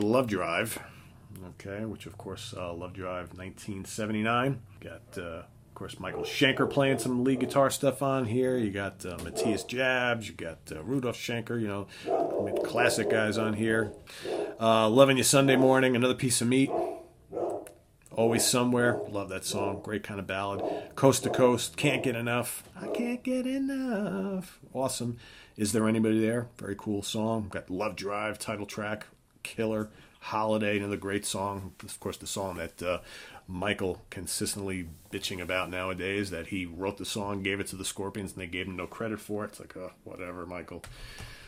Love Drive. Okay, which of course, Love Drive 1979. Got, of course, Michael Schenker playing some lead guitar stuff on here. You got Matthias Jabs. You got Rudolph Schenker, classic guys on here. Loving You Sunday Morning, Another Piece of Meat. Always Somewhere. Love that song. Great kind of ballad. Coast to Coast. Can't Get Enough. I Can't Get Enough. Awesome. Is There Anybody There? Very cool song. Got Love Drive, title track. Killer. Holiday, another great song. Of course, the song that Michael consistently bitching about nowadays, that he wrote the song, gave it to the Scorpions, and they gave him no credit for it. It's like, whatever, Michael.